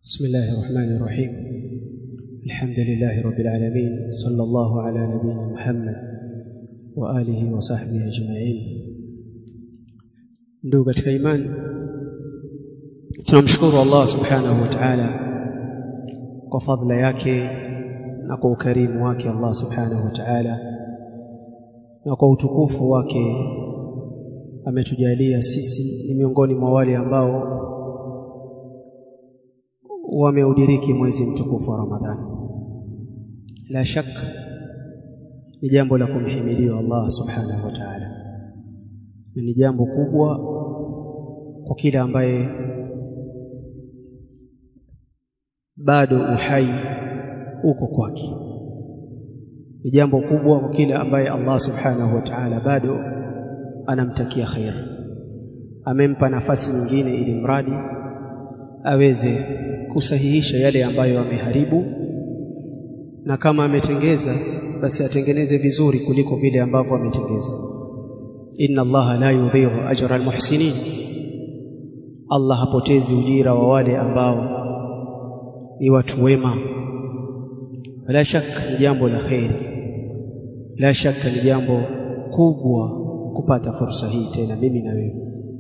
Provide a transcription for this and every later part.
بسم الله الرحمن الرحيم. الحمد لله رب العالمين، صلى الله على نبينا محمد وآله وصحبه أجمعين. ndugu katika imani, tunamshukuru Allah subhanahu wa ta'ala kwa fadhila yake na kwa ukarimu wake Allah subhanahu wa ta'ala, na kwa utukufu wake ametujalia sisi ni miongoni mwa wale ambao wameudiriki mwezi mtukufu wa Ramadhani. La shaka ni jambo la kumhimidiwa Allah subhanahu wa ta'ala, ni jambo kubwa kwa kila ambaye bado uhai uko kwake. Ni jambo kubwa kwa kila ambaye Allah subhanahu wa ta'ala bado anamtakia khair, amempa nafasi nyingine ili mradi aweze kusahihisha yale ambayo ameharibu, na kama ametengeza basi atengeneze vizuri kuliko vile ambavyo ametengeza. Inna Allah la yudhi'u ajra almuhsinin, Allah hapotezi ujira wa wale ambao ni watu wema. La shaka ni jambo la khairi, la shaka ni jambo kubwa kupata fursa hii tena mimi na wewe.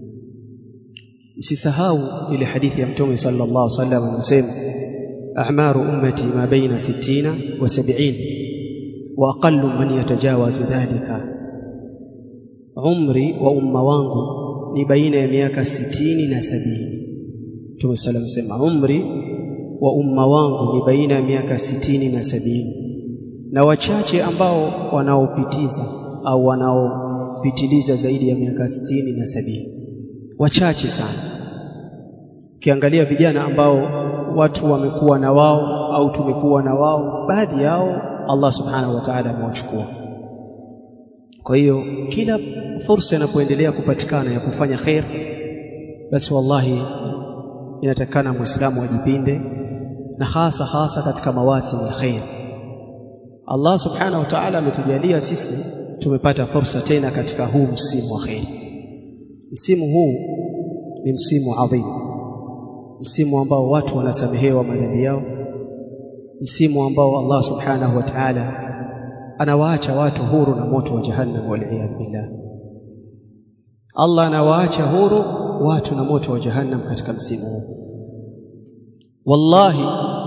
Msisahau ile hadithi ya Mtume sallallahu alaihi wasallam anasema, a'maru ummati ma baina 60 wa 70 wa aqallu man yatajawazu dhalika. Umri wa umma wangu ni baina ya miaka 60 na 70. Mtume sallallahu alaihi wasallam anasema umri wa umma wangu ni baina ya miaka 60 na 70, na wachache ambao wanaopitiza au wanaopitiliza zaidi ya miaka 60 na 70, wachache sana. Ukiangalia vijana ambao watu wamekuwa na wao au tumekuwa na wao, baadhi yao Allah subhanahu wa ta'ala amewachukua. Kwa hiyo kila fursa inapoendelea kupatikana ya kufanya khair, basi wallahi inatakana muislamu ajipinde, na hasa katika mawasimu ya khair. Allah subhanahu wa ta'ala ametujalia sisi tumepata fursa tena katika huu msimu wa khair. Msimu huu ni msimu adhimu, msimu ambao watu wanasamehewa madhambi yao, msimu ambao Allah subhanahu wa ta'ala anawaacha watu huru na moto wa jahannam, wal-iyad billah. Allah anawaacha huru watu na moto wa jahannam katika msimu huu. Wallahi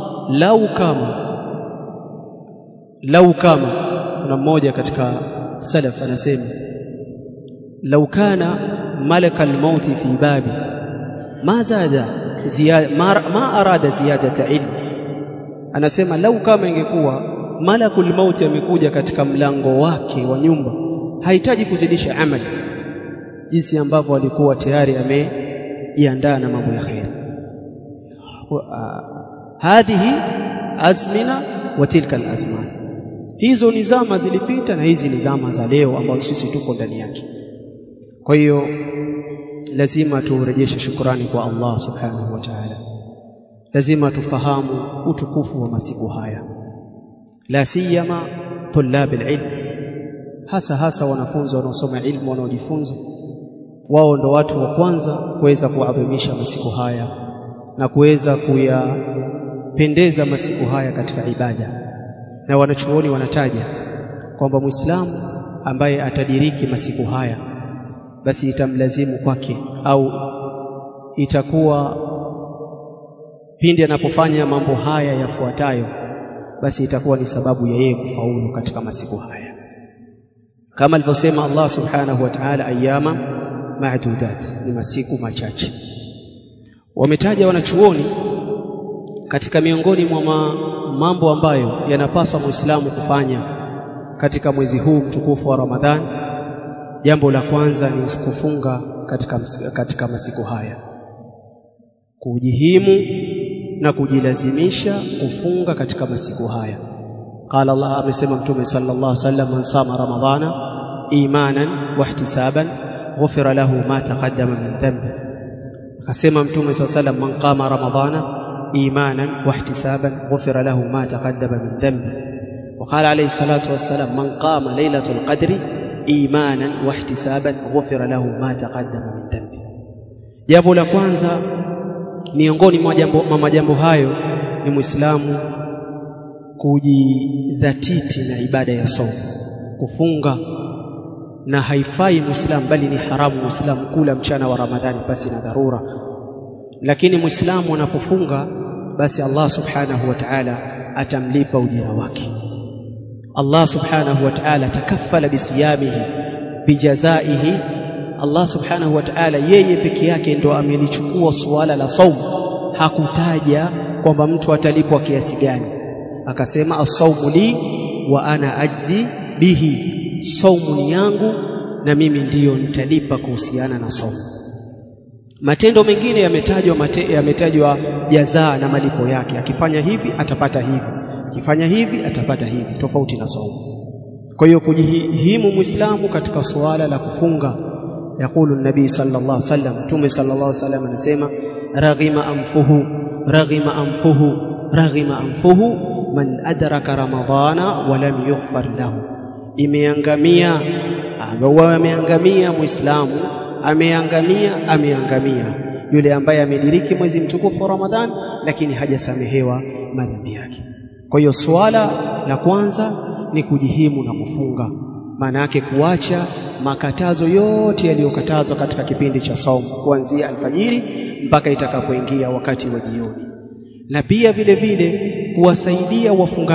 lau kama kuna mmoja katika salaf anasema, lau kana ملك الموت في بابي ما زاد زيادة ما أراد زيادة علم. anasema lau kama ingekuwa malakul maut amekuja katika mlango wake wa nyumba, hahitaji kuzidisha amali, jinsi ambavyo alikuwa tayari amejiandaa na mambo ya khair. Hadhihi azmina wa tilka alazman, hizo ni zama zilipita na hizi ni zama za leo ambazo sisi tuko ndani yake. Kwa hiyo lazima turejeshe shukrani kwa Allah subhanahu wa ta'ala. Lazima tufahamu utukufu wa masiku haya, la siyama tulab alilm, hasa wanafunzi wanaosoma ilmu, wanaojifunza. Wao ndo watu wa kwanza kuweza kuadhimisha masiku haya na kuweza kuyapendeza masiku haya katika ibada. Na wanachuoni wanataja kwamba Muislamu ambaye atadiriki masiku haya, basi itamlazimu kwake au itakuwa pindi anapofanya mambo haya yafuatayo, basi itakuwa ni sababu ya yeye kufaulu katika masiku haya, kama alivyosema Allah subhanahu wa ta'ala, ayyama ma'dudat, ni masiku machache. Wametaja wanachuoni katika miongoni mwa mambo ambayo yanapaswa Muislamu kufanya katika mwezi huu mtukufu wa Ramadhani. Jambo la kwanza ni kufunga katika masiku haya, kujihimu na kujilazimisha kufunga katika masiku haya. Qala Allah, amesema Mtume sallallahu alaihi wasallam, man sama ramadhana imanan wa ihtisaban ghufira lahu ma taqaddama min dhanbi. Akasema Mtume sallallahu alaihi wasallam, man qama ramadhana imanan wa ihtisaban ghufira lahu ma taqaddama min dhanbi. Wa qala alayhi salatu wassalam, man qama laylatul qadri imanan wa ihtisaban ghufira lahu ma taqaddama min dhanbi. Jambo la kwanza miongoni mwa majambo hayo ni Muislamu kujidhatiti na ibada ya saumu, kufunga. Na haifai Muislamu, bali ni haramu Muislamu kula mchana wa Ramadhani basi na dharura. Lakini Muislamu anapofunga basi Allah subhanahu wa ta'ala atamlipa ujira wake. Allah subhanahu wa ta'ala takaffala bisiyamihi bijazaihi. Allah subhanahu wa ta'ala yeye peke yake ndo amelichukua suala la saumu, hakutaja kwamba mtu atalipwa kiasi gani. Akasema as-saumu li wa ana ajzi bihi, saumu ni yangu na mimi ndiyo nitalipa kuhusiana na saumu. Matendo mengine yametajwa jazaa na malipo yake, akifanya hivi atapata hivi, akifanya hivi atapata hivi, tofauti na saumu. Kwa hiyo kujihimu Muislamu katika suala la kufunga. Yakulu nabii sallallahu alaihi wasallam, Mtume sallallahu alaihi wasallam anasema raghima anfuhu raghima anfuhu raghima anfuhu man adraka ramadhana wa lam yughfar lahu. Imeangamia, ameangamia Muislamu, ameangamia yule ambaye amediriki mwezi mtukufu wa Ramadhani lakini hajasamehewa madhambi yake. Kwa hiyo swala la kwanza ni kujihimu na kufunga, maana yake kuacha makatazo yote yaliyokatazwa katika kipindi cha saumu kuanzia alfajiri mpaka itakapoingia wakati wa jioni. Na pia vile vile kuwasaidia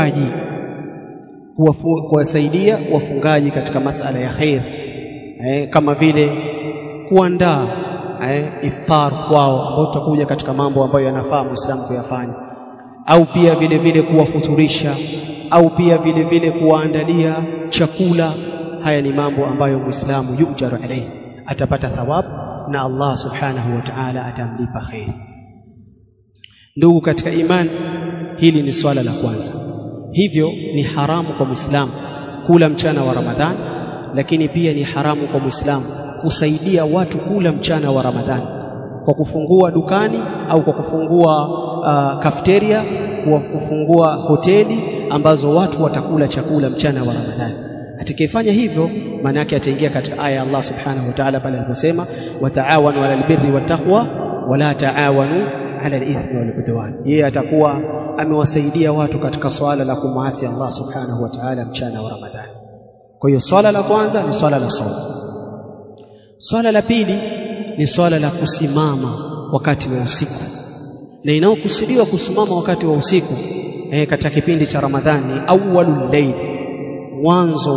wafungaji katika masala ya khair, kama vile kuandaa iftar kwao, ambao tutakuja katika mambo ambayo yanafaa Muislamu kuyafanya, au pia vile vile kuwafuturisha, au pia vile vile kuwaandalia chakula. Haya ni mambo ambayo Muislamu yujaru alayhi, atapata thawabu na Allah subhanahu wa ta'ala atamlipa khair. Ndugu katika imani, hili ni swala la kwanza. Hivyo ni haramu kwa Muislamu kula mchana wa Ramadhani, lakini pia ni haramu kwa Muislamu kusaidia watu kula mchana wa Ramadhani kwa kufungua dukani au kwa kufungua cafeteria, kwa kufungua hoteli ambazo watu watakula chakula mchana wa Ramadhani. Atakayefanya hivyo maana yake ataingia katika aya ya Allah subhanahu wa ta'ala pale aliposema wataawanu 'alal birri wattaqwa wala taawanu 'alal ithmi wal 'udwan. Yeye atakuwa amewasaidia watu katika swala la kumwasi Allah subhanahu wa ta'ala mchana wa Ramadhani. Kwa hiyo swala la kwanza ni swala la saumu. Swala la pili ni swala la kusimama wakati wa usiku, na inaokusudiwa kusimama wakati wa usiku katika kipindi cha Ramadhani awwalul layl, mwanzo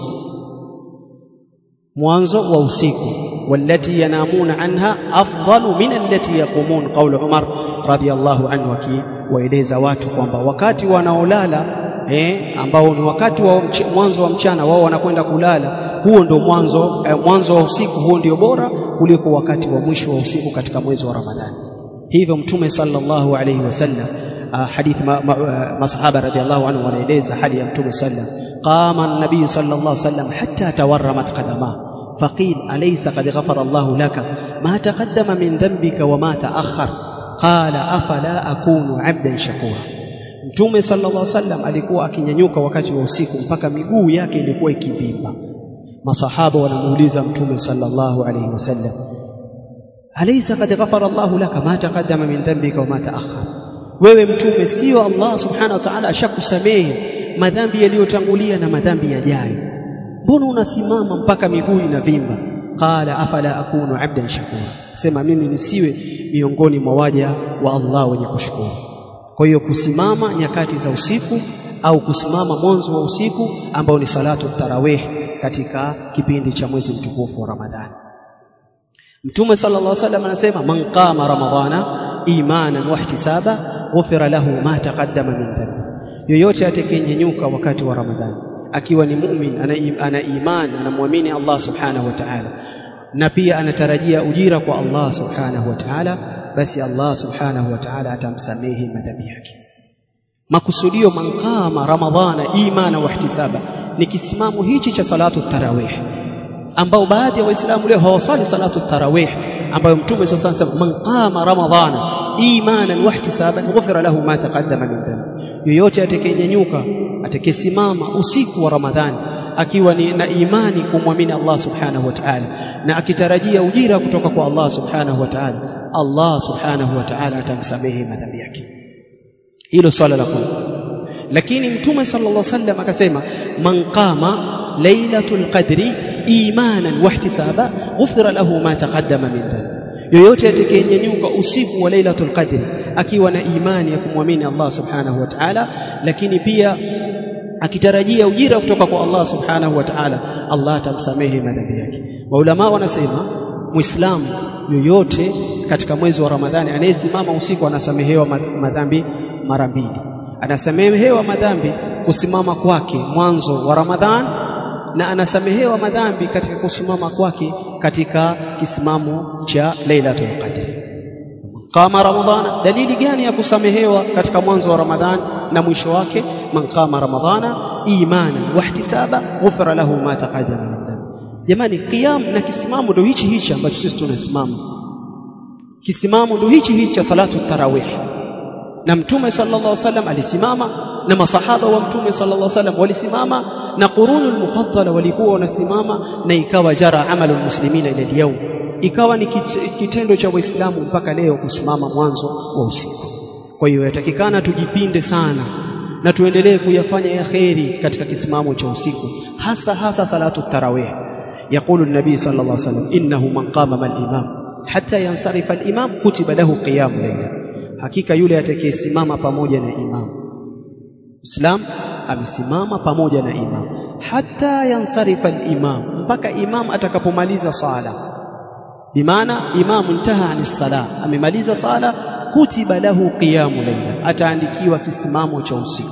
wa usiku, wallati yanamuna anha afdalu min allati yaqumun, qaul Umar radiyallahu anhu, akiwaeleza watu kwamba wakati wanaolala ambao ni wakati wa mwanzo wa mchana, wao wanakwenda kulala, huo ndio mwanzo wa usiku, huo ndio bora kuliko wakati wa mwisho wa usiku katika mwezi wa Ramadhani. Hivyo Mtume sallallahu alayhi wasallam, hadithi masahaba radhiallahu anhu wanaeleza hali ya Mtume sallam, qama an-nabiy sallallahu alayhi wasallam hatta tawarramat qadama faqil alaysa qad ghafara Allahu laka ma taqaddama min dhanbika wa ma ta'akhkhar qala afala akunu 'abdan shakura. Mtume sallallahu alayhi wasallam alikuwa akinyanyuka wakati wa usiku mpaka miguu yake ilikuwa ikivimba. Masahaba wanamuuliza Mtume sallallahu alayhi wasallam, alaysa qad ghafara Allahu laka ma taqaddama min dhanbika wa ma ta'akhkhar, wewe Mtume, sio Allah subhanahu wa ta'ala ashakusamehe madhambi yaliyotangulia na madhambi yajayo, mbona unasimama mpaka miguu inavimba? Qala afala akunu 'abdan shakura, sema mimi nisiwe miongoni mwa waja wa Allah wenye kushukuru. Kwa hiyo kusimama nyakati za usiku au kusimama mwanzo wa usiku ambao ni salatu tarawih katika kipindi cha mwezi mtukufu wa Ramadhani. Mtume sallallahu alaihi wasallam anasema man qama ramadhana imanan wa ihtisaba ghufira lahu ma taqaddama min dhanbi, yoyote atakayenyanyuka wakati wa Ramadhani akiwa ni muumini, ana imani, anamwamini Allah subhanahu wa ta'ala, na pia anatarajia ujira kwa Allah subhanahu wa ta'ala, basi Allah subhanahu wa ta'ala atamsamehe madhambi yake. Makusudio man qama ramadhana imana wa ihtisaba ni kisimamo hichi cha salatu tarawih, ambao baadhi ya waislamu leo hawasali salatu tarawih, ambayo Mtume sallallahu alayhi wasallam man qama ramadhana imanan wa ihtisaban ghufira lahu ma taqaddama min dhanbi, yoyote atakayenyanyuka atakayesimama usiku wa Ramadhani akiwa na imani kumwamini Allah subhanahu wa ta'ala na akitarajia ujira kutoka kwa Allah subhanahu wa ta'ala, Allah subhanahu wa ta'ala atamsamehe madhambi yake. Hilo swala la kwanza. Lakini Mtume sallallahu alaihi wasallam akasema, man qama lailatul qadri imanan wa ihtisaba ghufira lahu ma taqaddama min dhanbi, yoyote atakayenyanyuka usiku wa lailatul qadri akiwa na imani ya kumwamini Allah subhanahu wa ta'ala, lakini pia akitarajia ujira kutoka kwa Allah subhanahu wa ta'ala, Allah atamsamehe madhambi yake. Maulama wanasema Muislamu yoyote katika mwezi wa Ramadhani anayesimama usiku anasamehewa madhambi mara mbili. Anasamehewa madhambi kusimama kwake mwanzo wa Ramadhan, na anasamehewa madhambi katika kusimama kwake katika kisimamo cha Lailatul Qadr. Qama Ramadhana, dalili gani ya kusamehewa katika mwanzo wa Ramadhan na mwisho wake? Man qama Ramadhana imanan wa ihtisaba ghufira lahu ma taqaddama min dhanbi. Jamani, qiyam na kisimamo ndio hichi ambacho sisi tunasimama. Kisimamo ndio hichi cha salatu tarawih. Na Mtume sallallahu alaihi wasallam alisimama, na masahaba wa Mtume sallallahu alaihi wasallam walisimama, na qurunul mufaddala walikuwa wanasimama, na ikawa jara amalul muslimina ila leo, ikawa ni kitendo cha Waislamu mpaka leo kusimama mwanzo wa usiku. Kwa hiyo yatakikana tujipinde sana na tuendelee kuyafanya ya khairi katika kisimamo cha usiku, hasa salatu tarawih. Yaqulu an-nabi sallallahu alaihi wasallam, innahu man qama mal imam hatta yansarifa al-imam kutiba lahu qiyamul layl, hakika yule atakayesimama pamoja na imam. Islam amesimama pamoja na imam hatta yansarifa al-imam, mpaka imam atakapomaliza sala. Bimaana imam intaha anis-sala, amemaliza sala, kutiba lahu qiyamul layl, ataandikiwa kisimamo cha usiku.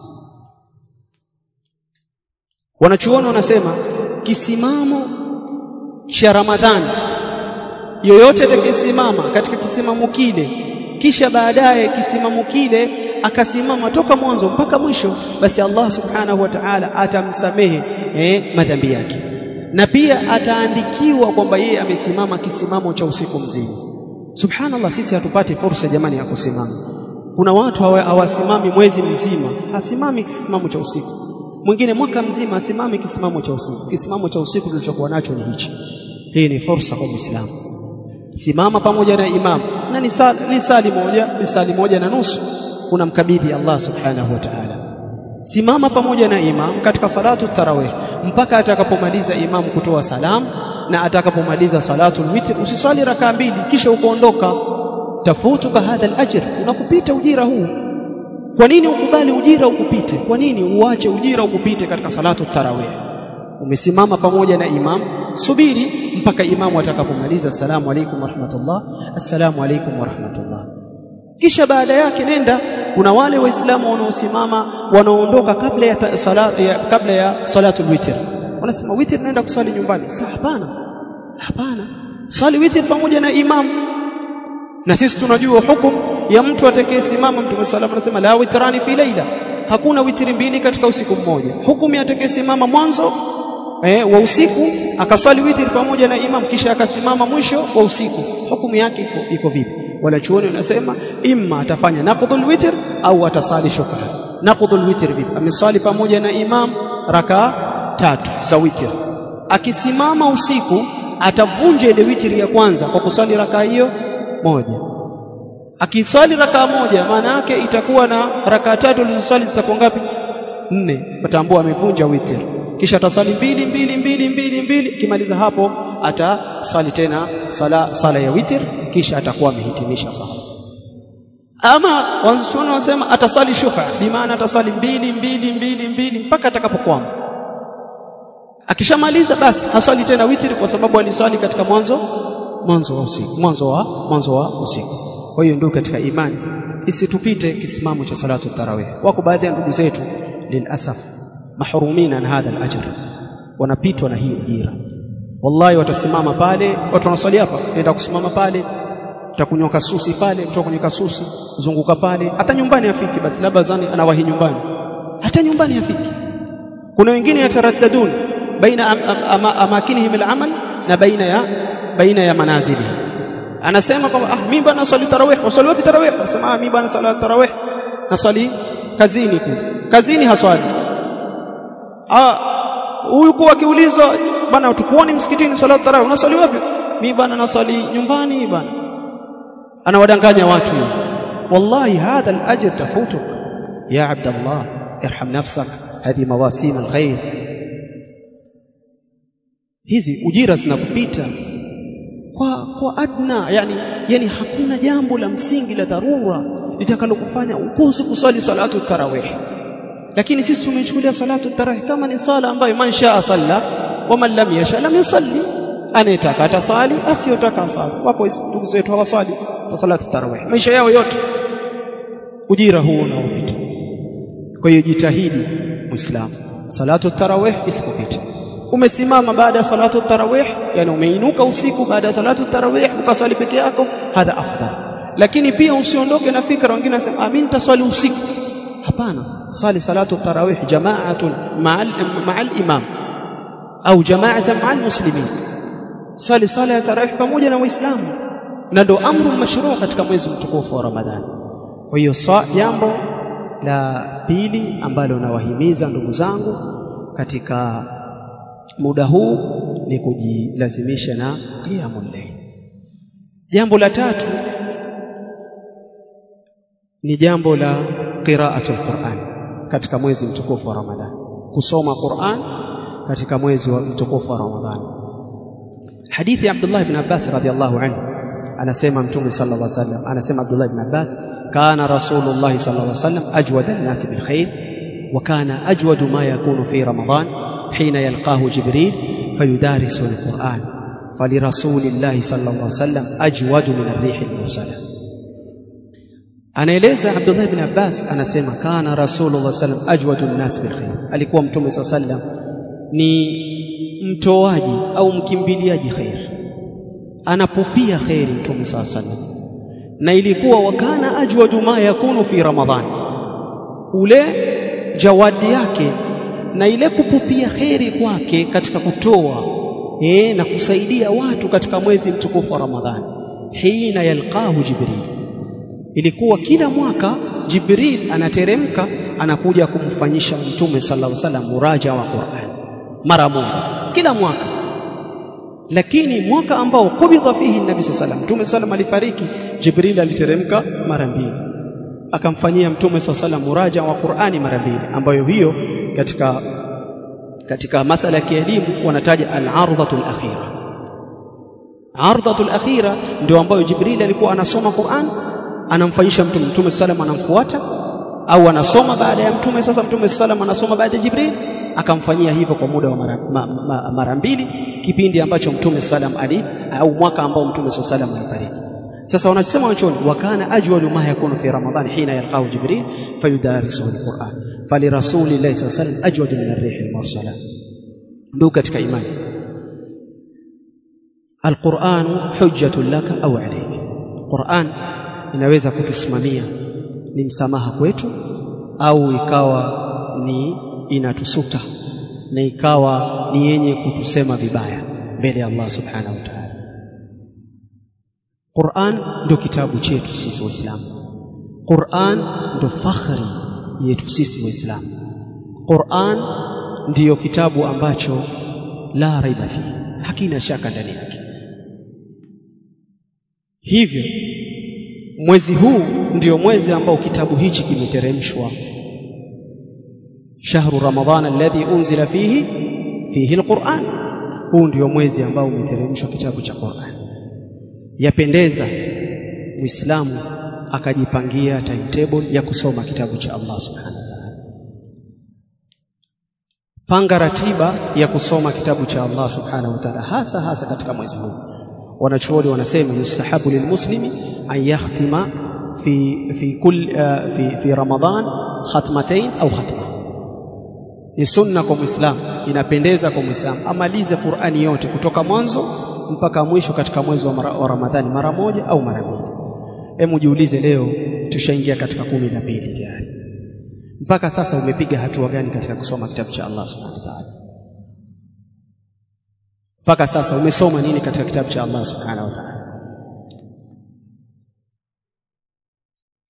Wanachuoni wanasema kisimamo cha Ramadhani, yoyote atakayesimama katika kisimamo kile kisha baadaye kisimamo kile akasimama toka mwanzo mpaka mwisho, basi Allah subhanahu wa ta'ala atamsamehe madhambi yake, na pia ataandikiwa kwamba yeye amesimama kisimamo cha usiku mzima. Subhanallah, sisi hatupati fursa jamani ya kusimama. Kuna watu hawasimami mwezi mzima, hasimami kisimamo cha usiku. Mwingine mwaka mzima asimami kisimamo cha usiku. Kisimamo cha usiku tulichokuwa nacho ni hichi. Hii ni fursa kwa Muislamu. Simama pamoja na imam, na ni sali moja na nusu unamkabidhi Allah subhanahu wa ta'ala. Simama pamoja na imam katika salatu tarawih mpaka atakapomaliza imam kutoa salamu, na atakapomaliza salatul witr. Usiswali rakaa mbili kisha ukaondoka, tafutuka hadha al-ajr, unakupita ujira huu. Kwa nini ukubali ujira ukupite? Kwa nini uache ujira ukupite katika salatu tarawih? Umesimama pamoja na imam, subiri mpaka imamu atakapomaliza assalamu alaykum wa rahmatullah, assalamu alaykum wa rahmatullah, kisha baada yake nenda. Kuna wale waislamu wanaosimama wanaondoka kabla ya salatul witr, wanasema witr naenda kuswali nyumbani. Hapana, swali witr pamoja na imam. Na sisi tunajua hukumu ya mtu atakayesimama. Mtume sallallahu alayhi wasallam, la witrani fi laila, hakuna witri mbili katika usiku mmoja. Hukumu ya atakayesimama mwanzo wa usiku akaswali witri pamoja na imam kisha akasimama mwisho wa usiku, hukumu yake iko vipi? Wala chuoni unasema imma atafanya naqdul witr au atasali shukra. Naqdul witr vipi? Ameswali pamoja na imam raka 3 za witr, akisimama usiku atavunja ile witri ya kwanza kwa kuswali raka hiyo moja. Akiswali raka moja, maana yake itakuwa na raka 3 alizoswali zitakuwa ngapi? 4. Patambua amevunja witr. Kisha ataswali mbili, kimaliza hapo ataswali tena sala ya witr, kisha atakuwa amehitimisha sala. Ama wanachuoni wanasema ataswali shufa, bi maana ataswali mbili mpaka atakapokwama. Akishamaliza basi haswali tena witr, kwa sababu aliswali katika mwanzo wa usiku. Kwa hiyo ndio katika imani isitupite kisimamo cha salatu tarawih. Wako baadhi ya ndugu zetu lilasaf mahrumina na hadha al-ajr, wanapitwa na hii ujira. Wallahi watasimama pale, watu wanaswali hapa, nenda kusimama pale, utakunyoka susi pale, kutoka kwenye kasusi zunguka pale, hata nyumbani afiki. Basi labda zani anawahi nyumbani, hata nyumbani afiki. Kuna wengine yataraddadun baina amakinihim al-amal na baina ya manazili. Anasema kwamba mimi bwana naswali tarawih, waswali wapi tarawih? Anasema mimi bwana naswali tarawih naswali kazini haswali. huyu kwa akiulizwa bana tukuone msikitini salatu tarawih unasali wapi? Mimi bana nasali nyumbani bana. Anawadanganya watu. Wallahi hadha al-ajr tafutuk ya Abdullah irham nafsak hadi mawasim al-khair. Hizi ujira zinakupita kwa adna, yani hakuna jambo la msingi la dharura litakalokufanya ukose kusali salatu tarawih. Lakini sisi tumechukulia salatu tarawih kama ni sala ambayo man shaa salla wa man lam yasha lam yusalli, anayetaka atasali asiyotaka asali. Wapo ndugu zetu hawasali salatu tarawih maisha yao yote, ujira huu unaopita. Kwa hiyo jitahidi Muislamu, salatu tarawih isikupite. Umesimama baada ya salatu tarawih, yani umeinuka usiku baada ya salatu tarawih ukaswali peke yako, hadha afdal. Lakini pia usiondoke na fikra wengine nasema amin nitaswali usiku. Hapana, sali salatu tarawih jama'atun ma'al imam au jama'atan ma'al muslimin. Sali sala ya tarawih pamoja na Waislamu, na ndo amru mashru' katika mwezi mtukufu wa Ramadhani. Kwa hiyo jambo la pili ambalo nawahimiza ndugu zangu katika muda huu ni kujilazimisha na qiyamul layl. Jambo la tatu ni jambo la qira'atul Qur'an katika mwezi mtukufu wa Ramadhani, kusoma Qur'an katika mwezi wa mtukufu wa Ramadhani. Hadithi ya Abdullah ibn Abbas radhiyallahu anhu anasema Mtume sallallahu alaihi wasallam, anasema Abdullah ibn Abbas, kana Rasulullah sallallahu alaihi wasallam ajwada an-nas bil khair wa kana ajwadu ma yakunu fi Ramadan hina yalqahu Jibril fayudarisu al-Qur'an falirasulillahi sallallahu alaihi wasallam ajwadu min ar-rih al-mursala. Anaeleza Abdullah ibn Abbas anasema kana Rasulullah sallallahu alaihi wasallam ajwadu an-nas bil khair, alikuwa Mtume sallallahu alaihi wasallam ni mtoaji au mkimbiliaji khair, anapopia khairi Mtume sallallahu alaihi wasallam. Na ilikuwa wakana ajwadu ma yakunu fi Ramadhan, ule jawadi yake na ile kupupia khairi kwake katika kutoa na kusaidia watu katika mwezi mtukufu wa Ramadhani, hina yalqahu Jibril, ilikuwa kila mwaka Jibril anateremka anakuja kumfanyisha Mtume sallallahu alaihi wasallam muraja wa Qur'an mara moja kila mwaka. Lakini mwaka ambao kubidha fihi Nabii sallallahu alaihi wasallam, Mtume sallallahu alifariki, Jibril aliteremka mara mbili akamfanyia Mtume sallallahu alaihi wasallam muraja wa Qur'ani mara mbili, ambayo hiyo katika masala ya kielimu wanataja al-ardhatul akhira. Ardhatul akhira ndio ambayo Jibril alikuwa anasoma Qur'an anamfanyisha Mtume, Mtume sallallahu anamfuata au anasoma baada ya Mtume. Sasa Mtume sallallahu anasoma baada ya Jibril, akamfanyia hivyo kwa muda wa mara mbili, kipindi ambacho Mtume sallallahu au mwaka ambao Mtume sallallahu alifariki. Sasa wanasema wachoni, wakana ajwalu ma yakunu fi Ramadhan hina yalqahu Jibril fayudarisu al-Qur'an falirasulillahi sallallahu alayhi wasallam ajwadu min ar-rih al-mursala. Ndio katika imani, al-Qur'an hujjatun laka au alayk. Qur'an inaweza kutusimamia, ni msamaha kwetu, au ikawa ni inatusuta na ikawa ni yenye kutusema vibaya mbele ya Allah subhanahu wa ta'ala. Qur'an ndio kitabu chetu sisi Waislamu. Qur'an ndio fakhri yetu sisi Waislamu. Qur'an ndiyo kitabu ambacho la raiba fihi, hakina shaka ndani yake. Hivyo mwezi huu ndio mwezi ambao kitabu hichi kimeteremshwa. Shahru Ramadhana alladhi unzila fihi alquran, huu ndio mwezi ambao umeteremshwa kitabu cha Qur'an. Yapendeza Muislamu akajipangia timetable ya kusoma kitabu cha Allah subhanahu wa ta'ala. Panga ratiba ya kusoma kitabu cha Allah subhanahu wa ta'ala, hasa katika mwezi huu. Wanachuoni wanasema yustahabu lilmuslimi an yakhtima fi Ramadhan khatmatayn au khatma. Ni sunna kwa Muislamu, inapendeza kwa Muislamu amalize Qur'ani yote kutoka mwanzo mpaka mwisho katika mwezi wa Ramadhani mara moja au mara mbili. Hebu jiulize, leo tushaingia katika 12 tayari. Mpaka sasa umepiga hatua gani katika kusoma kitabu cha Allah subhanahu wa ta'ala? Mpaka sasa umesoma nini katika kitabu cha Allah subhanahu wa ta'ala?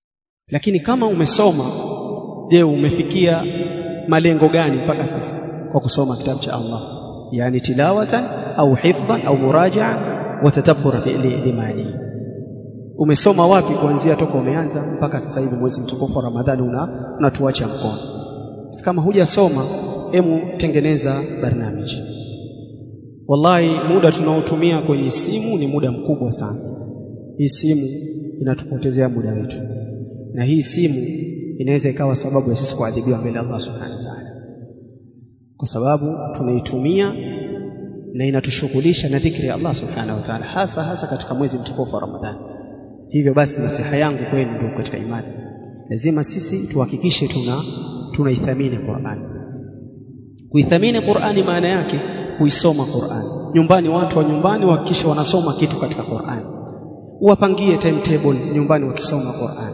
Lakini kama umesoma, je, umefikia malengo gani mpaka sasa? kwa kusoma kitabu cha Allah, yani tilawatan au hifdhan au murajaa wa tadabbur fi limani. Umesoma wapi kuanzia toka umeanza mpaka sasa hivi mwezi mtukufu wa Ramadhani unatuacha mkono? Kama hujasoma, hemu tengeneza barnamiji. Wallahi muda tunaotumia kwenye simu ni muda mkubwa sana. Hii simu inatupotezea muda wetu, na hii simu inaweza ikawa sababu ya sisi kuadhibiwa mbele Allah subhanahu wa ta'ala, kwa sababu tunaitumia na inatushughulisha na dhikri ya Allah subhanahu wa ta'ala, hasa katika mwezi mtukufu wa Ramadhani. Hivyo basi nasiha yangu kwenu ndugu katika imani, lazima sisi tuhakikishe tunaithamini Qur'an. Kuithamini Qur'ani maana yake kuisoma Qur'an. Nyumbani, watu wa nyumbani wahakikishe wanasoma kitu katika Qur'an. Uwapangie timetable nyumbani wakisoma Qur'an.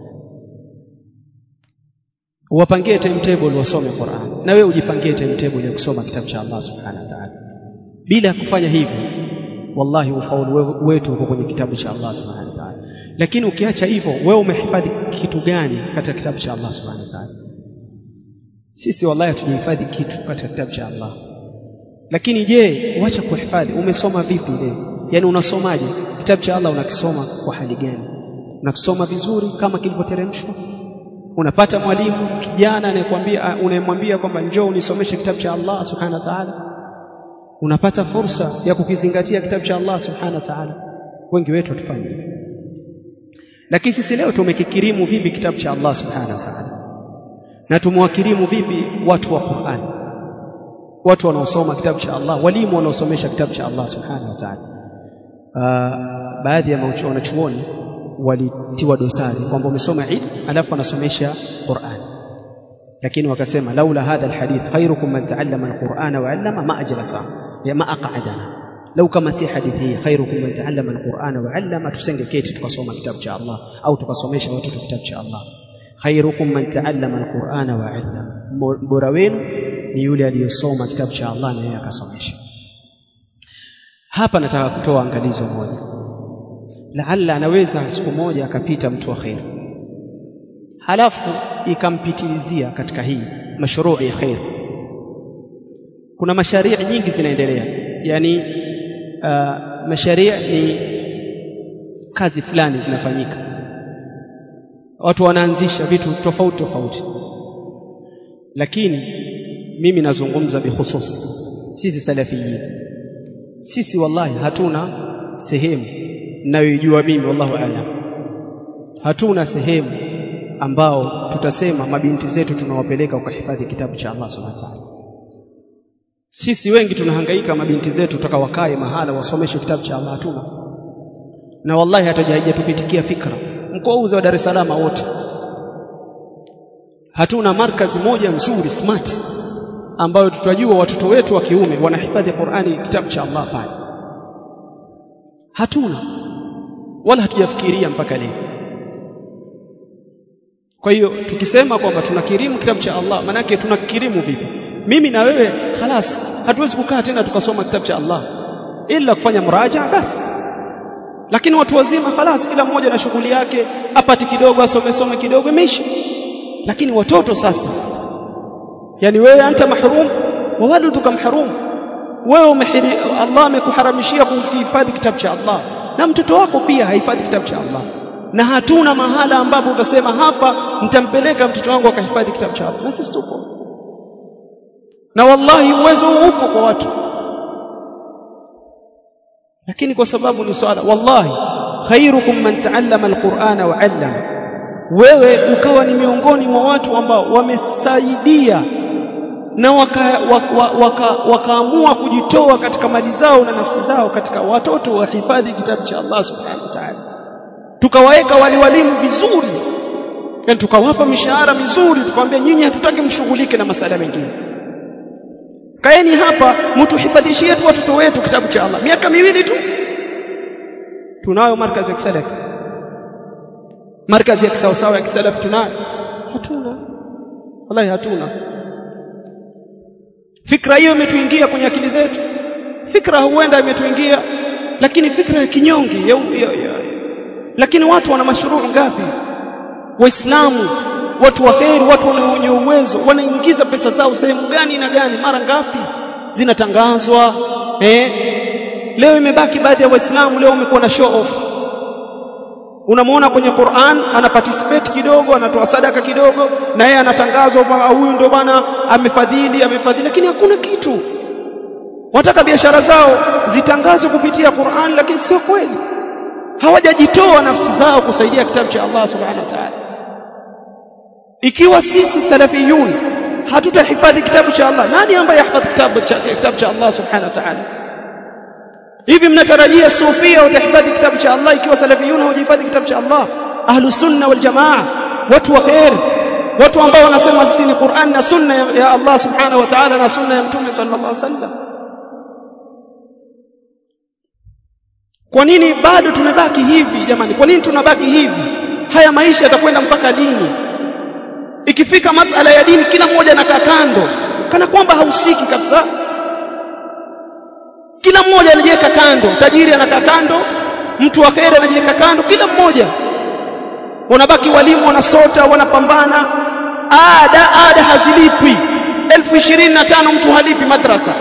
Uwapangie timetable wasome Qur'an. Na wewe ujipangie timetable ya kusoma kitabu cha Allah subhanahu wa ta'ala. Bila kufanya hivyo, wallahi ufaulu wetu uko kwenye kitabu cha Allah subhanahu wa ta'ala. Lakini ukiacha hivyo, wewe umehifadhi kitu gani katika kitabu cha Allah subhanahu wa ta'ala? Sisi wallahi hatujihifadhi kitu katika kitabu cha Allah. Lakini je, wacha kuhifadhi, umesoma vipi leo? Yani unasomaje kitabu cha Allah? Unakisoma kwa hali gani? Unakisoma vizuri kama kilivyoteremshwa? Unapata mwalimu kijana anayekwambia, unayemwambia kwamba njoo unisomeshe kitabu cha Allah subhanahu wa ta'ala? Unapata fursa ya kukizingatia kitabu cha Allah subhanahu wa ta'ala? Wengi wetu tufanye hivyo. Lakini sisi leo tumekikirimu vipi kitabu cha Allah subhanahu wa ta'ala? Na tumewakirimu vipi watu wa Qur'an, watu wanaosoma kitabu cha Allah, walimu wanaosomesha kitabu cha Allah subhanahu wa ta'ala? Baadhi ya wanachuoni walitiwa dosari kwamba umesoma Eid alafu anasomesha Qur'an, lakini wakasema laula hadha alhadith khairukum man ta'allama alqur'ana wa 'allama ma ajlasa ya ma aq'adana. Lau kama si hadithi hii khairukum man ta'allama alqur'ana wa 'allama, tusengeketi tukasoma kitabu cha Allah au tukasomesha watoto kitabu cha Allah. Khairukum man ta'allama alqur'ana wa 'allama, bora wenu ni yule aliyesoma kitabu cha Allah na yeye akasomesha. Hapa nataka kutoa angalizo moja. Laalla anaweza siku moja akapita mtu wa khair, halafu ikampitilizia katika hii mashruu ya khair. Kuna masharia nyingi zinaendelea, yani masharia ni kazi fulani zinafanyika, watu wanaanzisha vitu tofauti, lakini mimi nazungumza bihususi sisi salafiyin. Sisi wallahi hatuna sehemu, ninayojua mimi wallahu a'lam, hatuna sehemu ambao tutasema mabinti zetu tunawapeleka ukahifadhi kitabu cha Allah subhanahu wa ta'ala. Sisi wengi tunahangaika mabinti zetu tutaka wakae mahala wasomeshe kitabu cha Allah, hatuna. Na wallahi haijatupitikia fikra mkoa wa Dar es Salaam wote, hatuna markazi moja nzuri smart ambayo tutajua watoto wetu wa kiume wanahifadhi Qur'ani kitabu cha Allah pale. Hatuna, wala hatujafikiria mpaka leo. Kwa hiyo tukisema kwamba tunakirimu kitabu cha Allah, maana yake tunakirimu vipi? Mimi na wewe خلاص hatuwezi kukaa tena tukasoma kitabu cha Allah ila kufanya muraja basi. Lakini watu wazima خلاص kila mmoja na shughuli yake, apati kidogo asome kidogo imeisha. Lakini watoto sasa, yani wewe anta mahrum wa waladuka mahrum, wewe Allah amekuharamishia kuhifadhi kitabu cha Allah, na mtoto wako pia hahifadhi kitabu cha Allah. Na hatuna mahala ambapo utasema hapa nitampeleka mtoto wangu akahifadhi kitabu cha Allah. Na sisi tupo, na wallahi uwezo uko kwa watu, lakini kwa sababu ni swala. Wallahi khairukum man ta'allama alqur'ana wa 'allama, wewe ukawa ni miongoni mwa watu ambao wamesaidia na wakaamua kujitoa katika mali zao na nafsi zao katika watoto wahifadhi kitabu cha Allah subhanahu wa ta'ala. Tukawaweka walimu vizuri, yani tukawapa mishahara mizuri, tukamwambia nyinyi hatutaki mshughulike na masala mengine, kaeni hapa mtuhifadhishie tu watoto wetu kitabu cha Allah. Miaka 2 tu tunayo markazi ya kisalaf, markazi ya kisawasawa ya kisalaf tunayo? Hatuna, wallahi hatuna. Fikra hiyo imetuingia kwenye akili zetu, fikra huenda imetuingia, lakini fikra ya kinyonge lakini watu wana mashruu ngapi? Waislamu watu wa kheri, watu wenye uwezo wanaingiza pesa zao sehemu gani na gani, mara ngapi zinatangazwa. Leo imebaki baadhi ya Waislamu leo wamekuwa na show off. Unamuona kwenye Qur'an ana participate kidogo, anatoa sadaka kidogo, na yeye anatangazwa kwamba huyu ndio bwana amefadhili, lakini hakuna kitu. Wataka biashara zao zitangazwe kupitia Qur'an, lakini sio kweli. Hawajajitoa nafsi zao kusaidia kitabu cha Allah subhanahu wa ta'ala. Ikiwa sisi salafiyun hatutahifadhi kitabu cha Allah, nani ambaye yahifadhi kitabu cha Allah subhanahu wa ta'ala? Hivi mnatarajia sufia watahifadhi kitabu cha Allah ikiwa salafiyun hawajahifadhi kitabu cha Allah? Ahlus sunna wal jamaa, watu wa khair, watu ambao wanasema sisi ni Qur'an na sunna ya Allah subhanahu wa ta'ala na sunna ya Mtume sallallahu alaihi wasallam. Kwa nini bado tunabaki hivi jamani? Kwa nini tunabaki hivi? Haya maisha yatakwenda mpaka lini? Ikifika masala ya dini kila mmoja anakaa kando kana kwamba hausiki kabisa. Kila mmoja anajiweka kando, tajiri anakaa kando, mtu wa khair anajiweka kando, kila mmoja. Wanabaki walimu wanasota, wanapambana, ada hazilipwi. 25,000 mtu halipi madrasa.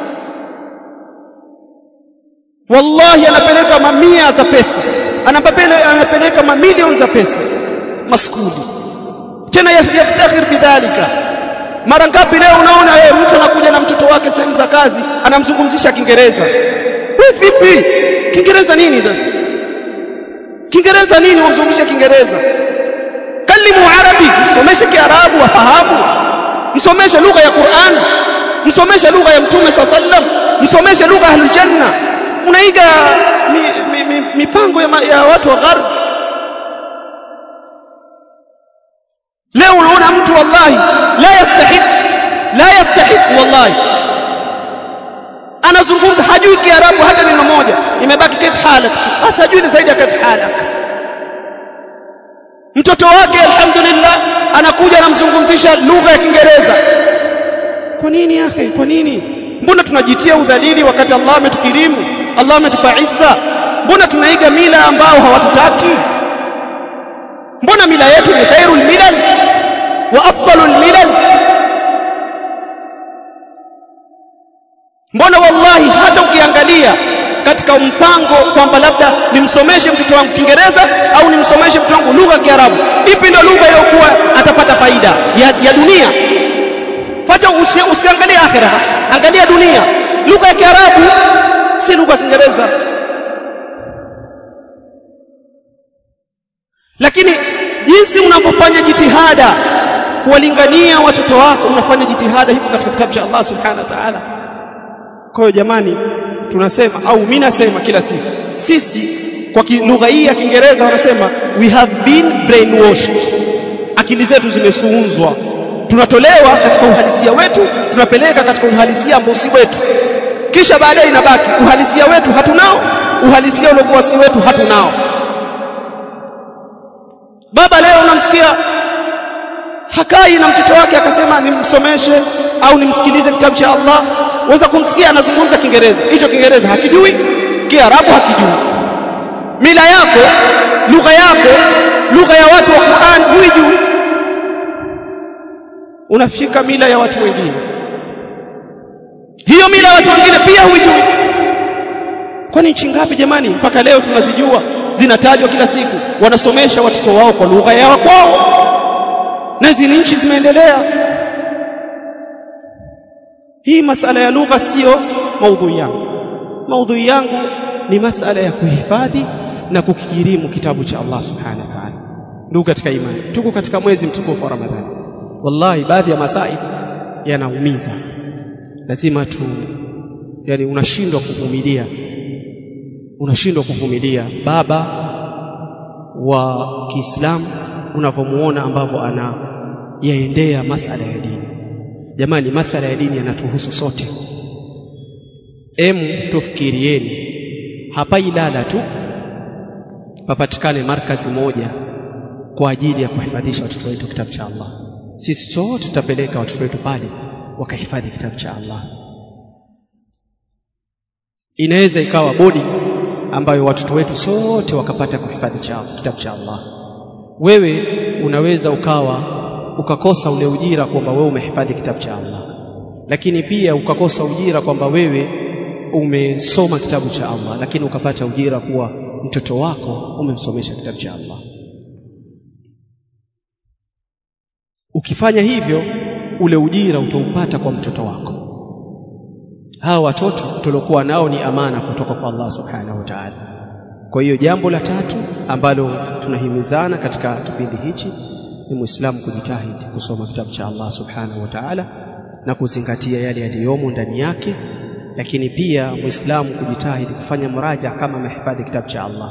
Wallahi anapeleka mamia za pesa, anapeleka mamilioni za pesa maskuli, tena yaftakhir bidhalika. Mara ngapi leo unaona yeye mtu anakuja na mtoto wake sehemu za kazi anamzungumzisha Kiingereza. Wewe vipi? Kiingereza nini sasa? Kiingereza nini unamzungumzisha Kiingereza? Kalimu Arabi, msomeshe Kiarabu afahamu. Msomeshe lugha ya Qur'an, msomeshe lugha ya Mtume sallam, msomeshe lugha ahlul janna. Unaiga mipango ya watu wa gharb. Leo unaona mtu wallahi la yastahiq wallahi anazungumza hajui Kiarabu hata neno moja, imebaki kif halak tu basi, hajui zaidi ya kif halak. Mtoto wake alhamdulillah anakuja anamzungumzisha lugha ya Kiingereza. Kwa nini akhi? Kwa nini? Mbona tunajitia udhalili wakati Allah ametukirimu, Allah ametupa izza? Mbona tunaiga mila ambao hawatutaki? Mbona mila yetu ni khairul milal wa afdalul milal? Mbona wallahi hata ukiangalia katika mpango kwamba labda nimsomeshe mtoto wangu Kiingereza au nimsomeshe mtoto wangu lugha ya Kiarabu, ipi ndio lugha iliyokuwa atapata faida ya dunia? Fata usiangalie akhira, angalia dunia. Lugha ya Kiarabu si lugha ya Kiingereza. Lakini jinsi unapofanya jitihada kuwalingania watoto wako, unafanya jitihada hivyo katika kitabu cha Allah subhanahu wa ta'ala. Kwa hiyo jamani, tunasema au mimi nasema kila siku, sisi kwa lugha hii ya Kiingereza wanasema we have been brainwashed. Akili zetu zimesuunzwa. Tunatolewa katika uhalisia wetu, tunapeleka katika uhalisia ambao si wetu. Kisha baadaye inabaki uhalisia wetu hatunao, uhalisia uliokuwa si wetu hatunao. Baba leo unamsikia hakai na mtoto wake akasema nimsomeshe au nimsikilize kitabu cha Allah, waweza kumsikia anazungumza Kiingereza. Hicho Kiingereza hakijui, Kiarabu hakijui. Mila yako, lugha ya watu wa Qur'an huijui. Unafika mila ya watu wengine, hiyo mila ya watu wengine pia huijui. Kwani nchi ngapi jamani mpaka leo tunazijua, zinatajwa kila siku, wanasomesha watoto wao kwa lugha yao kwao, na hizi nchi zimeendelea. Hii masala ya lugha sio maudhui yangu. Maudhui yangu ni masala ya kuhifadhi na kukikirimu kitabu cha Allah subhanahu wa ta'ala. Ndugu katika imani, tuko katika mwezi mtukufu wa Ramadhani. Wallahi baadhi ya masaib yanaumiza. Lazima yani unashindwa kuvumilia baba wa Kiislamu unavomuona ambavyo yaendea masala ya dini. Jamani, masala ya dini yanatuhusu sote. Tufikirieni, hapa Ilala tu papatikane markazi moja kwa ajili ya kuhifadhisha watoto wetu kitabu cha Allah. Sisi sote tutapeleka watoto wetu pale wakahifadhi kitabu cha Allah. Inaweza ikawa bodi ambayo watoto wetu sote wakapata kuhifadhi kitabu cha Allah. Wewe unaweza ukawa ukakosa ule ujira kwamba wewe umehifadhi kitabu cha Allah, lakini pia ukakosa ujira kwamba wewe umesoma kitabu cha Allah, lakini ukapata ujira kuwa mtoto wako umemsomesha kitabu cha Allah. Ukifanya hivyo, ule ujira utaupata kwa mtoto wako. Hawa watoto tuliokuwa nao ni amana kutoka kwa Allah subhanahu wa ta'ala. Kwa hiyo jambo la tatu ambalo tunahimizana katika kipindi hichi ni Muislamu kujitahidi kusoma kitabu cha Allah subhanahu wa ta'ala na kuzingatia yale yaliyomo ndani yake, lakini pia Muislamu kujitahidi kufanya muraja kama amehifadhi kitabu cha Allah.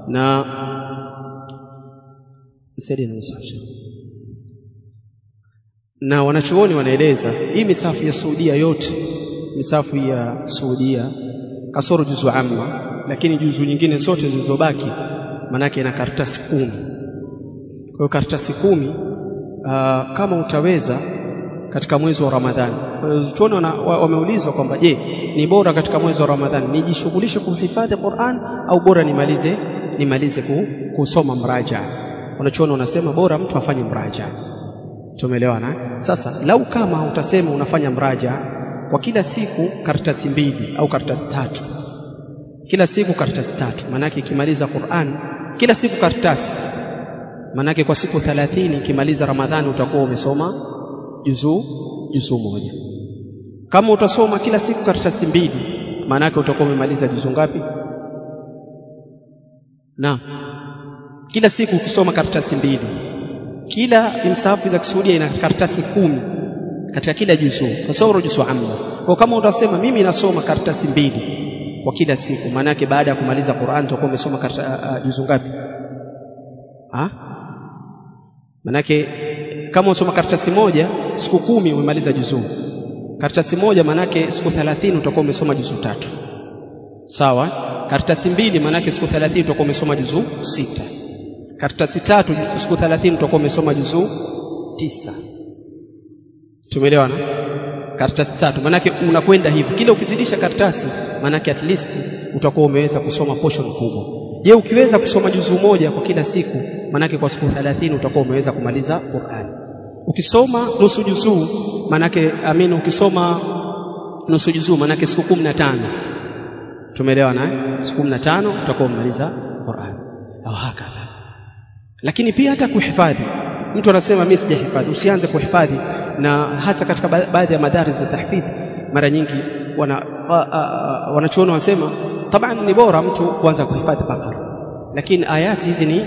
Na wanachuoni wanaeleza hii misafu ya Saudia yote, misafu ya Saudia kasoro juzu amma, lakini juzu nyingine zote zilizobaki manake ina karatasi 10. Kwa hiyo karatasi 10 kama utaweza katika mwezi wa Ramadhani. Kwa hiyo tunaona wameulizwa kwamba je, ni bora katika mwezi wa Ramadhani nijishughulishe kuhifadhi Qur'an au bora nimalize kusoma mraja? Wanachuoni wanasema bora mtu afanye mraja. Tumeelewana? Sasa lau kama utasema unafanya mraja kwa kila siku karatasi 2 au karatasi 3, kila siku karatasi 3, maana yake ikimaliza Qur'an kila siku karatasi, maana yake kwa siku 30 ikimaliza Ramadhani utakuwa umesoma juzu moja. Kama utasoma kila siku karatasi 2, maana yake utakuwa umemaliza juzu ngapi? Na kila siku ukisoma karatasi 2, kila msahafu za Kisuudia ina karatasi 10 katika kila juzu, kasoro juzu amma. Kwa kama utasema mimi nasoma karatasi 2 kwa kila siku, maana yake baada ya kumaliza Qur'an utakuwa umesoma juzu ngapi? Maana yake kama usoma karatasi 1 siku 10 umemaliza juzu. Karatasi 1 maana yake siku 30 utakuwa umesoma juzu 3. Sawa? Karatasi 2 maana yake siku 30 utakuwa umesoma juzu 6. Karatasi 3 siku 30 utakuwa umesoma juzu 9. Tumeelewana? Karatasi 3 maana yake unakwenda hivi, kila ukizidisha karatasi maana yake at least utakuwa umeweza kusoma portion kubwa. Je, ukiweza kusoma juzu moja kwa kila siku, maana yake kwa siku 30 utakuwa umeweza kumaliza Qur'an. Ukisoma nusu juzu maana yake ukisoma nusu juzu maana yake siku 15. Tumeelewana? Siku 15 utakuwa umemaliza Qur'an. Au hakadha. Lakini pia hata kuhifadhi, mtu anasema mimi sijahifadhi, usianze kuhifadhi. Na hasa katika baadhi ya madaris za tahfidh mara nyingi wanachuoni wanasema taban ni bora mtu kuanza kuhifadhi Baqara, lakini ayati hizi ni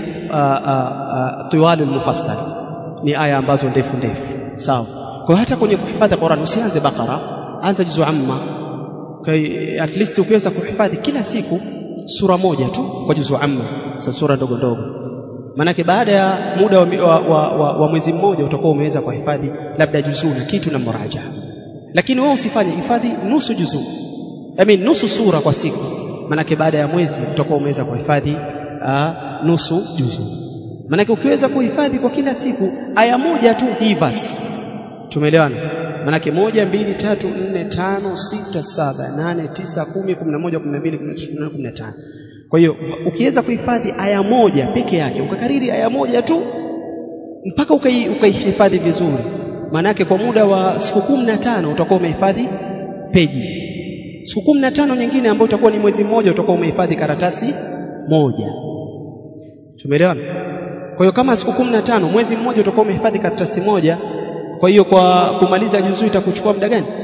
tiwalul mufassal, ni aya ambazo ndefu sawa. Kwa hata kwenye kuhifadhi Qur'an usianze Baqara, anza juzu amma. Kwa at least ukiweza kuhifadhi kila siku sura moja tu kwa juzu amma, sura ndogo Manake baada ya muda wa mwezi mmoja utakuwa umeweza kuhifadhi labda juzu na kitu na muraja. Lakini wewe usifanye hifadhi nusu juzu, nusu sura kwa siku, manake baada ya mwezi utakuwa umeweza kuhifadhi nusu juzu. Manake ukiweza kuhifadhi kwa kila siku aya moja tu hii basi. Tumeelewana? Manake 1 2 3 4 5 6 7 8 9 10 11 12 13 15. Kwa hiyo ukiweza kuhifadhi aya moja peke yake, ukakariri aya moja tu mpaka ukaihifadhi vizuri, maana yake kwa muda wa siku 15 utakuwa umehifadhi peji. Siku 15 nyingine ambayo utakuwa ni mwezi mmoja utakuwa umehifadhi karatasi moja. Tumeelewana? Kwa hiyo kama siku 15 mwezi mmoja utakuwa umehifadhi karatasi moja, kwa hiyo kwa kumaliza juzu itakuchukua muda gani?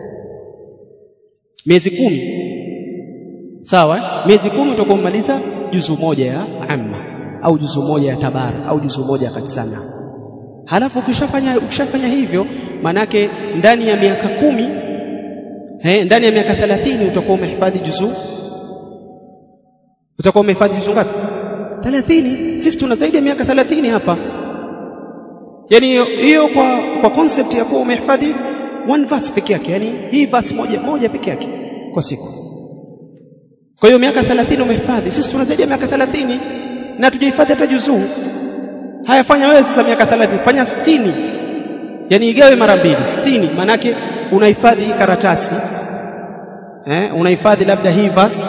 Miezi 10. Sawa? Miezi 10 utakuwa umemaliza juzu moja ya amma au juzu moja ya tabara au juzu moja ya katsana. Halafu ukishafanya hivyo, manake ndani ya miaka 10 ndani ya miaka 30 utakuwa umehifadhi juzu. Utakuwa umehifadhi juzu ngapi? 30. Sisi tuna zaidi ya miaka 30 hapa. Yaani hiyo kwa concept ya kuwa umehifadhi one verse peke yake, yani hii verse moja peke yake kwa siku. Kwa hiyo miaka 30 umehifadhi. Sisi tuna zaidi ya miaka 30 na tujihifadhi hata juzuu. Haya, fanya wewe sasa miaka 30, fanya 60. Yaani igawe mara 2, 60. Maana yake unahifadhi karatasi. Unahifadhi labda hii verse.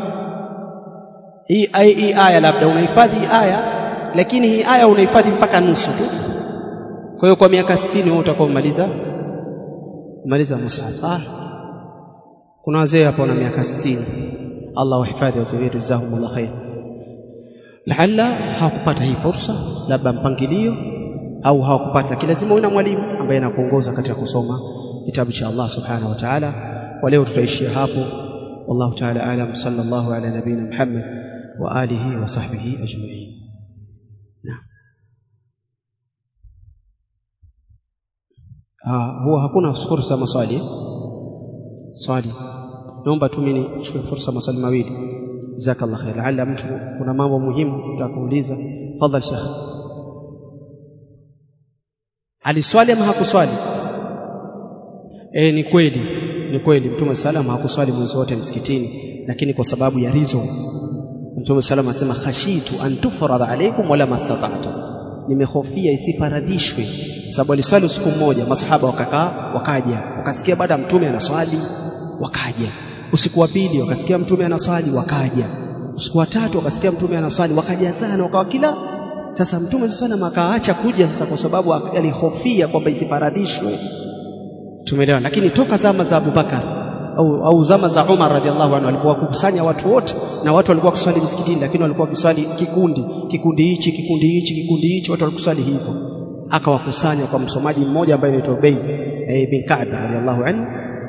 Hii aya labda unahifadhi aya, lakini hii aya unahifadhi mpaka nusu tu. Kwa hiyo kwa miaka 60 wewe utakuwa umaliza mushaf. Kuna wazee hapo na miaka 60. Allah wahifadhi wazee wetu, jazahumullah khair. Laalla hawakupata hii fursa, labda mpangilio au hawakupata, lakini lazima uwe na mwalimu ambaye anakuongoza katika kusoma kitabu cha Allah subhanahu wa ta'ala. Kwa leo tutaishia hapo. Wallahu ta'ala a'lam. Sallallahu ala nabina Muhammad wa alihi wa sahbihi ajma'in. Huwa hakuna fursa maswali. Swali. Naomba tu mimi nichukue fursa maswali mawili. Jazakallahu khair. Laalla mtu kuna mambo muhimu utakuuliza. Fadhali Sheikh. Aliswali ama hakuswali? Ni kweli Mtume sallam hakuswali mwezi wote msikitini, lakini kwa sababu ya reason. Mtume sallam anasema khashitu an tufrada alaykum wala mastata'tu, nimehofia isifaradishwe. Sababu aliswali siku moja, masahaba wakaja wakasikia baada Mtume anaswali, wakaja. Usiku wa pili wakasikia Mtume anaswali, wakaja. Usiku wa tatu wakasikia Mtume anaswali, wakaja sana, wakawa kila. Sasa Mtume sallam akaacha kuja sasa kwa sababu alihofia kwamba isifaradishwe. Tumeelewa. Lakini toka zama za Abu Bakar au zama za Umar radhiallahu anhu walikuwa kukusanya watu wote, na watu walikuwa kuswali msikitini, lakini walikuwa kuswali kikundi hichi, watu walikuswali hivyo. Akawakusanya kwa msomaji mmoja ambaye anaitwa Ubay bin Ka'b radhiallahu anhu.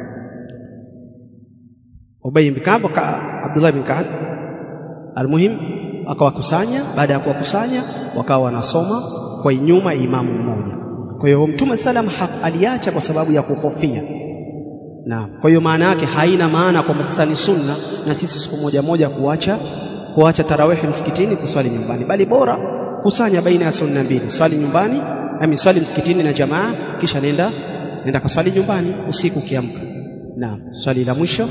Ubay bin Ka'b Abdullah bin Ka'b, almuhim akawakusanya. Baada ya kuwakusanya wakawa wanasoma kwa nyuma imamu mmoja. Kwa hiyo Mtume sallam aliacha kwa sababu ya kuhofia. Naam. Kwa hiyo maana yake haina maana kwamba sasa ni sunna na sisi siku moja kuacha tarawih msikitini kuswali nyumbani, bali bora kusanya baina ya sunna mbili, swali nyumbani au swali msikitini na jamaa, kisha nenda kaswali nyumbani usiku kiamka. Naam. Swali la mwisho.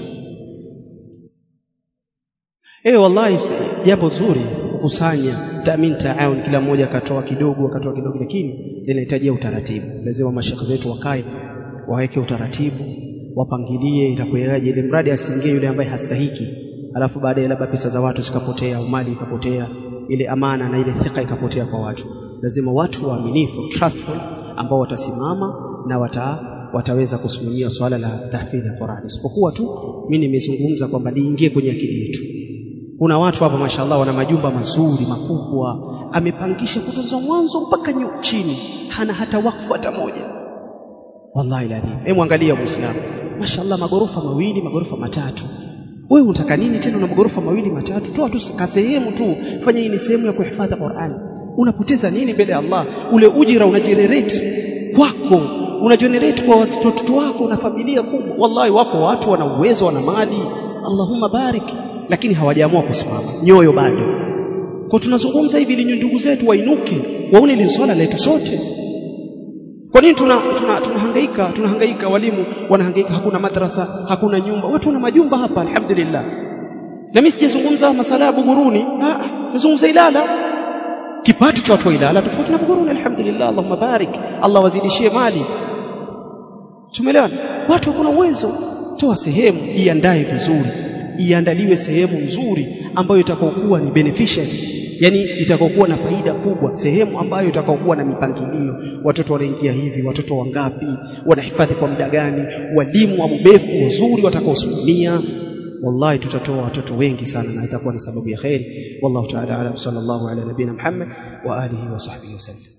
Wallahi jambo zuri kukusanya taawun, kila mmoja akatoa kidogo, lakini linahitaji utaratibu. Lazima mashekhe zetu wakae waweke utaratibu, wapangilie itakuwaje, ili mradi asiingie yule ambaye hastahiki, alafu baadaye labda pesa za watu zikapotea au mali ikapotea, ile amana na ile thika ikapotea kwa watu. Lazima watu waaminifu, trustful, ambao watasimama na wataweza kusimamia swala la tahfidhi ya Qur'an. Isipokuwa tu mimi nimezungumza kwamba liingie kwenye akili yetu. Kuna watu hapa mashallah wana majumba mazuri makubwa, amepangisha kutoka mwanzo mpaka chini, hana hata wakfu hata moja. Wallahi ladhim. Angalia Muislamu, mashallah, magorofa mawili, magorofa matatu. Wewe unataka nini tena na magorofa mawili matatu? Toa tu sehemu tu, fanya hii ni sehemu ya kuhifadhi Qur'an. Unapoteza nini mbele ya Allah? Ule ujira unagenerate kwako, unagenerate kwa watoto wako na familia kubwa. Wallahi wako watu wana uwezo, wana mali, Allahumma barik, lakini hawajaamua kusimama, nyoyo bado. Kwa tunazungumza hivi ili ndugu zetu wainuke, waone ile swala letu sote. Kwa nini tunahangaika, walimu wanahangaika, hakuna madrasa, hakuna nyumba. Watu wana majumba hapa alhamdulillah. Na mimi sijazungumza masala ya Buguruni, nazungumza Ilala. Kipato cha watu wa Ilala tofauti na Buguruni alhamdulillah, Allahumma barik, Allah wazidishie mali. Tumeelewana? Watu hakuna uwezo, toa sehemu, iandae vizuri, iandaliwe sehemu nzuri ambayo itakokuwa ni beneficial, yani itakokuwa na faida kubwa, sehemu ambayo itakokuwa na mipangilio, watoto wanaingia hivi, watoto wangapi, wanahifadhi kwa muda gani, walimu wabobefu wazuri watakaosimamia. Wallahi tutatoa watoto wengi sana na itakuwa ni sababu ya khairi. Wallahu ta'ala alam. Sallallahu ala nabina Muhammad wa alihi wa sahbihi wasallam.